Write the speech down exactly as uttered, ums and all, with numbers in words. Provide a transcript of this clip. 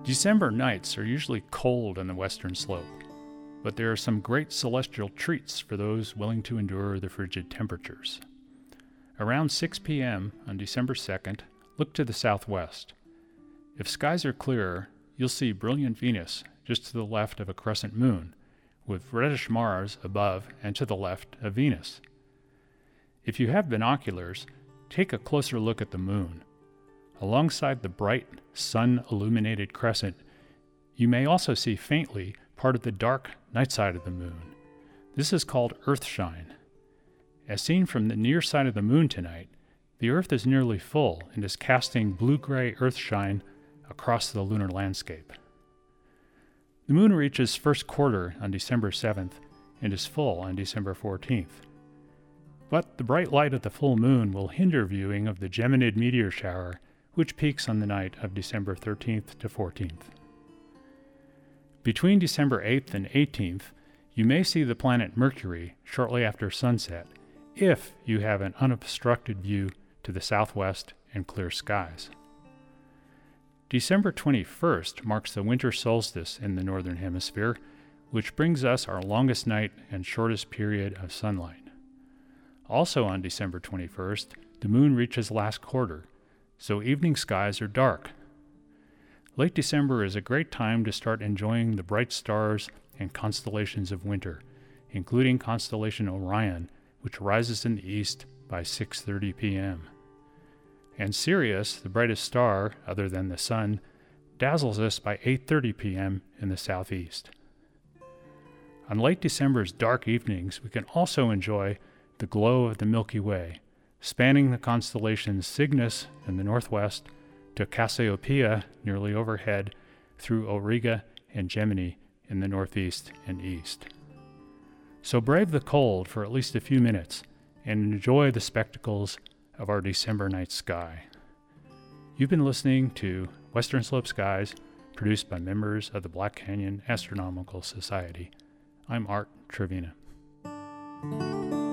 December nights are usually cold on the western slope, but there are some great celestial treats for those willing to endure the frigid temperatures. Around six p.m. on December second, look to the southwest. If skies are clearer, you'll see brilliant Venus just to the left of a crescent moon, with reddish Mars above and to the left of Venus. If you have binoculars, take a closer look at the moon. Alongside the bright, sun-illuminated crescent, you may also see faintly part of the dark night side of the moon. This is called earthshine. As seen from the near side of the moon tonight, the Earth is nearly full and is casting blue-gray earthshine across the lunar landscape. The moon reaches first quarter on December seventh and is full on December fourteenth. But the bright light of the full moon will hinder viewing of the Geminid meteor shower, which peaks on the night of December thirteenth to fourteenth. Between December eighth and eighteenth, you may see the planet Mercury shortly after sunset, if you have an unobstructed view to the southwest and clear skies. December twenty-first marks the winter solstice in the northern hemisphere, which brings us our longest night and shortest period of sunlight. Also on December twenty-first, the moon reaches last quarter, so evening skies are dark. Late December is a great time to start enjoying the bright stars and constellations of winter, including constellation Orion, which rises in the east by six thirty p.m. And Sirius, the brightest star other than the sun, dazzles us by eight thirty p.m. in the southeast. On late December's dark evenings, we can also enjoy the glow of the Milky Way, spanning the constellations Cygnus in the northwest to Cassiopeia nearly overhead, through Auriga and Gemini in the northeast and east. So brave the cold for at least a few minutes and enjoy the spectacles of our December night sky. You've been listening to Western Slope Skies, produced by members of the Black Canyon Astronomical Society. I'm Art Trevina.